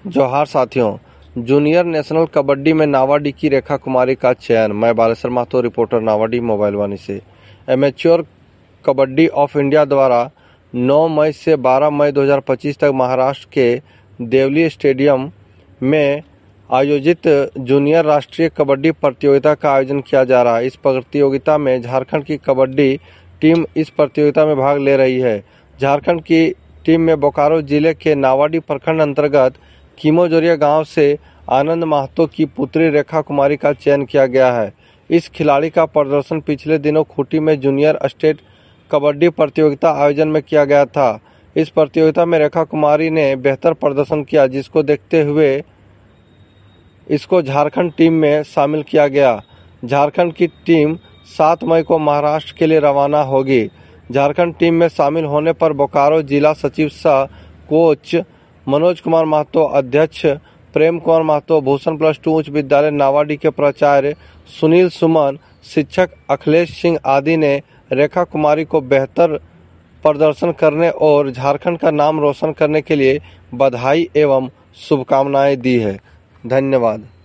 जोहार साथियों, junior national kabaddi में नावाडी की रेखा कुमारी का चयन। मैं बालेश्वर महतो, रिपोर्टर नावाडी मोबाइल वाणी से। एमेच्योर कबड्डी ऑफ इंडिया द्वारा 9 मई से 12 मई 2025 तक महाराष्ट्र के देवली स्टेडियम में आयोजित जूनियर राष्ट्रीय कबड्डी प्रतियोगिता का आयोजन किया जा रहा है। इस प्रतियोगिता में झारखंड की कबड्डी टीम इस प्रतियोगिता में भाग ले रही है। झारखंड की टीम में बोकारो जिले के नावाडी प्रखंड अंतर्गत कीमोजोरिया गांव से आनंद महतो की पुत्री रेखा कुमारी का चयन किया गया है। इस खिलाड़ी का प्रदर्शन पिछले दिनों खूंटी में जूनियर स्टेट कबड्डी प्रतियोगिता आयोजन में किया गया था। इस प्रतियोगिता में रेखा कुमारी ने बेहतर प्रदर्शन किया, जिसको देखते हुए इसको झारखंड टीम में शामिल किया गया। झारखंड की टीम 7 मई को महाराष्ट्र के लिए रवाना होगी। झारखंड टीम में शामिल होने पर बोकारो जिला सचिव सह कोच मनोज कुमार महतो, अध्यक्ष प्रेम कुमार महतो, भूषण +2 उच्च विद्यालय नावाडी के प्राचार्य सुनील सुमन, शिक्षक अखिलेश सिंह आदि ने रेखा कुमारी को बेहतर प्रदर्शन करने और झारखंड का नाम रोशन करने के लिए बधाई एवं शुभकामनाएं दी है। धन्यवाद।